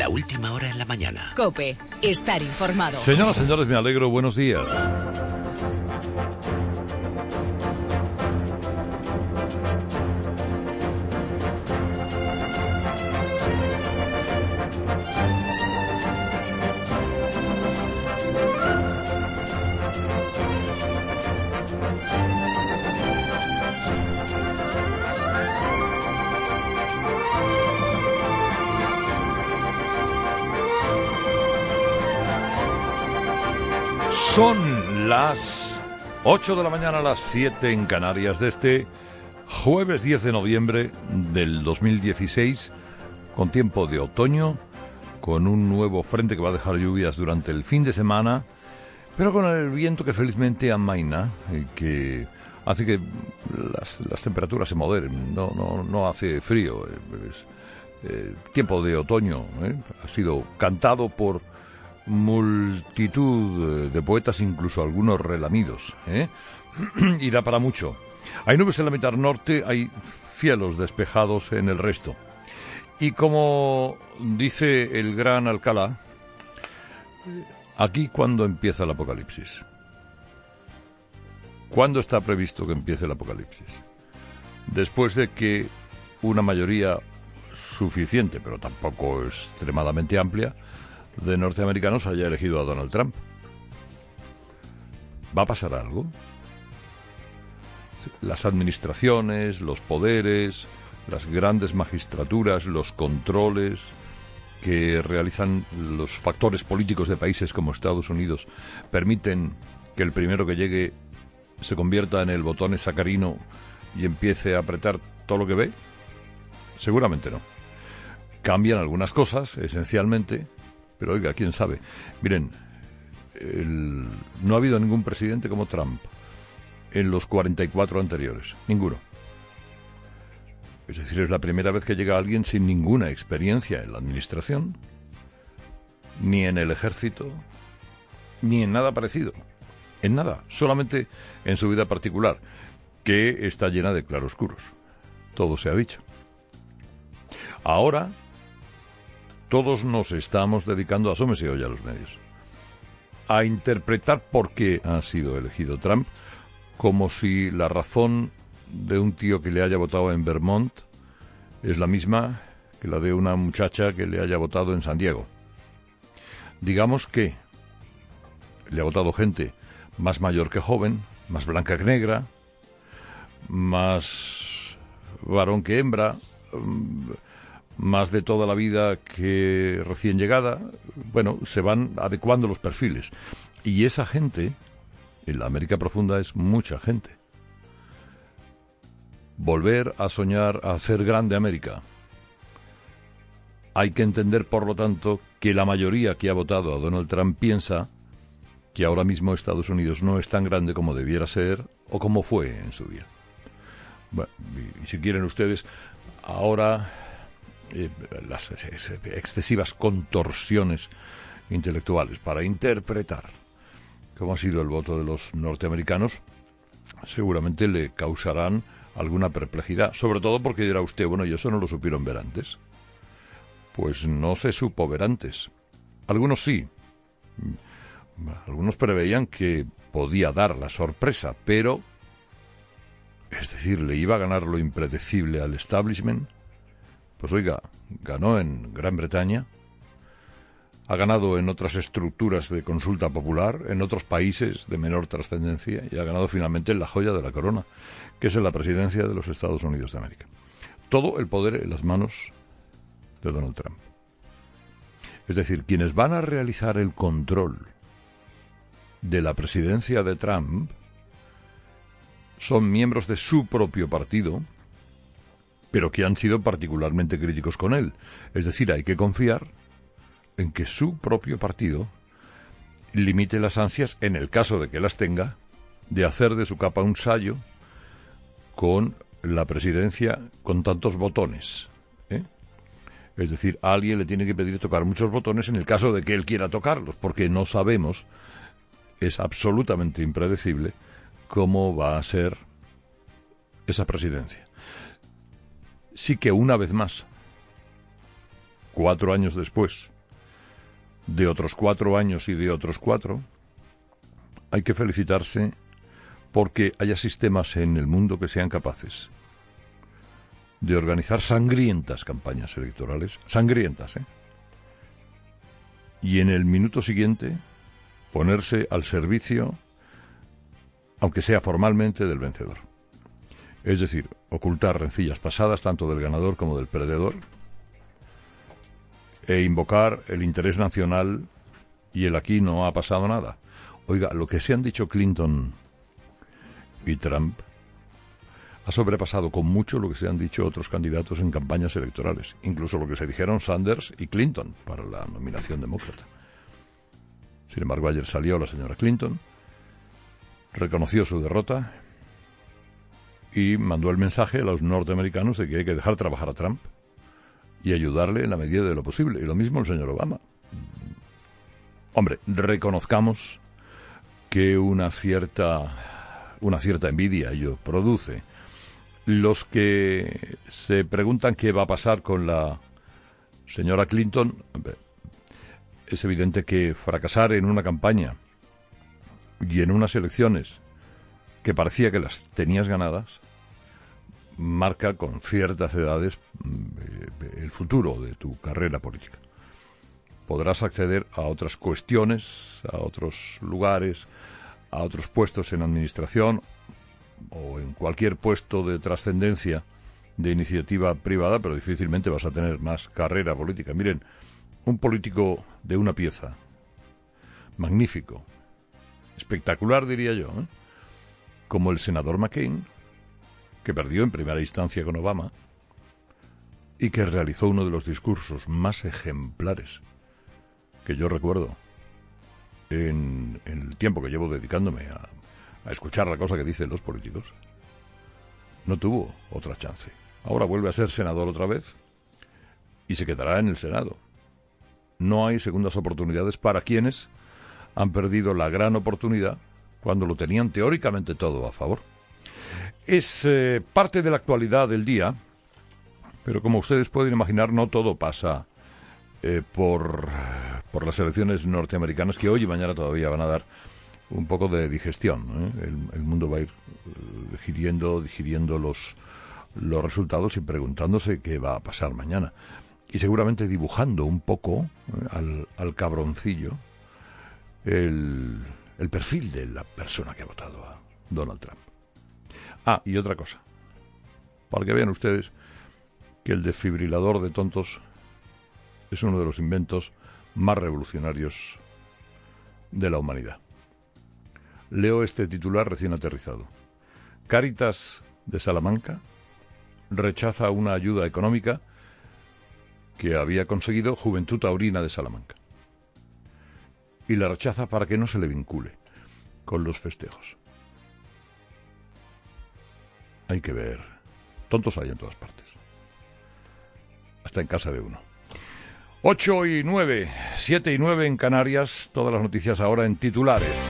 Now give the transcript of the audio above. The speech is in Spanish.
La última hora en la mañana. COPE. Estar informado. Señoras, señores, me alegro. Buenos días. Son las 8 de la mañana, a las 7 en Canarias, de este jueves 10 de noviembre del 2016, con tiempo de otoño, con un nuevo frente que va a dejar lluvias durante el fin de semana, pero con el viento que felizmente amaina y que hace que las temperaturas se moderen, no hace frío. Tiempo de otoño ha sido cantado por multitud de poetas, incluso algunos relamidos, y da para mucho. Hay nubes en la mitad norte, hay cielos despejados en el resto. Y como dice el gran Alcalá, aquí cuando empieza el apocalipsis. ¿Cuándo está previsto que empiece el apocalipsis? Después de que una mayoría suficiente, pero tampoco extremadamente amplia, de norteamericanos haya elegido a Donald Trump. ¿Va a pasar algo? Las administraciones, los poderes, las grandes magistraturas, los controles que realizan los factores políticos de países como Estados Unidos permiten que el primero que llegue se convierta en el botón sacarino y empiece a apretar todo lo que ve. Seguramente no. Cambian algunas cosas, esencialmente, pero oiga, quién sabe. Miren, no ha habido ningún presidente como Trump en los 44 anteriores, ninguno. Es decir, es la primera vez que llega alguien sin ninguna experiencia en la administración, ni en el ejército, ni en nada parecido. En nada, solamente en su vida particular, que está llena de claroscuros. Todo se ha dicho. Ahora todos nos estamos dedicando, asómese hoy a los medios, a interpretar por qué ha sido elegido Trump, como si la razón de un tío que le haya votado en Vermont es la misma que la de una muchacha que le haya votado en San Diego. Digamos que le ha votado gente más mayor que joven, más blanca que negra, más varón que hembra, más de toda la vida que recién llegada. Bueno, se van adecuando los perfiles. Y esa gente, en la América profunda, es mucha gente. Volver a soñar a hacer grande América. Hay que entender, por lo tanto, que la mayoría que ha votado a Donald Trump piensa que ahora mismo Estados Unidos no es tan grande como debiera ser o como fue en su día. Bueno, y si quieren ustedes, ahora las excesivas contorsiones intelectuales para interpretar cómo ha sido el voto de los norteamericanos seguramente le causarán alguna perplejidad, sobre todo porque dirá usted, bueno, ¿y eso no lo supieron ver antes? Pues no se supo ver antes. Algunos sí. Algunos preveían que podía dar la sorpresa, pero, es decir, le iba a ganar lo impredecible al establishment. Pues oiga, ganó en Gran Bretaña, ha ganado en otras estructuras de consulta popular, en otros países de menor trascendencia, y ha ganado finalmente en la joya de la corona, que es en la presidencia de los Estados Unidos de América. Todo el poder en las manos de Donald Trump. Es decir, quienes van a realizar el control de la presidencia de Trump son miembros de su propio partido, pero que han sido particularmente críticos con él. Es decir, hay que confiar en que su propio partido limite las ansias, en el caso de que las tenga, de hacer de su capa un sayo con la presidencia con tantos botones. Es decir, a alguien le tiene que pedir tocar muchos botones en el caso de que él quiera tocarlos, porque no sabemos, es absolutamente impredecible, cómo va a ser esa presidencia. Sí que una vez más, 4 años después de otros 4 años y de otros 4, hay que felicitarse porque haya sistemas en el mundo que sean capaces de organizar sangrientas campañas electorales, sangrientas, y en el minuto siguiente ponerse al servicio, aunque sea formalmente, del vencedor. Es decir, ocultar rencillas pasadas tanto del ganador como del perdedor e invocar el interés nacional y el aquí no ha pasado nada. Oiga, lo que se han dicho Clinton y Trump ha sobrepasado con mucho lo que se han dicho otros candidatos en campañas electorales, incluso lo que se dijeron Sanders y Clinton para la nominación demócrata. Sin embargo, ayer salió la señora Clinton, reconoció su derrota y mandó el mensaje a los norteamericanos de que hay que dejar trabajar a Trump y ayudarle en la medida de lo posible. Y lo mismo el señor Obama. Hombre, reconozcamos que una cierta envidia ello produce. Los que se preguntan qué va a pasar con la señora Clinton, es evidente que fracasar en una campaña y en unas elecciones que parecía que las tenías ganadas, marca con ciertas edades el futuro de tu carrera política. Podrás acceder a otras cuestiones, a otros lugares, a otros puestos en administración o en cualquier puesto de trascendencia de iniciativa privada, pero difícilmente vas a tener más carrera política. Miren, un político de una pieza, magnífico, espectacular diría yo, como el senador McCain, que perdió en primera instancia con Obama y que realizó uno de los discursos más ejemplares que yo recuerdo en el tiempo que llevo dedicándome a escuchar la cosa que dicen los políticos. No tuvo otra chance. Ahora vuelve a ser senador otra vez y se quedará en el Senado. No hay segundas oportunidades para quienes han perdido la gran oportunidad cuando lo tenían teóricamente todo a favor. Es parte de la actualidad del día, pero como ustedes pueden imaginar, no todo pasa por las elecciones norteamericanas, que hoy y mañana todavía van a dar un poco de digestión. El mundo va a ir digiriendo los resultados y preguntándose qué va a pasar mañana. Y seguramente dibujando un poco al cabroncillo el perfil de la persona que ha votado a Donald Trump. Ah, y otra cosa, para que vean ustedes que el desfibrilador de tontos es uno de los inventos más revolucionarios de la humanidad. Leo este titular recién aterrizado. Cáritas de Salamanca rechaza una ayuda económica que había conseguido Juventud Taurina de Salamanca. Y la rechaza para que no se le vincule con los festejos. Hay que ver. Tontos hay en todas partes. Hasta en casa de uno. 8:09, 7:09 en Canarias. Todas las noticias ahora en titulares.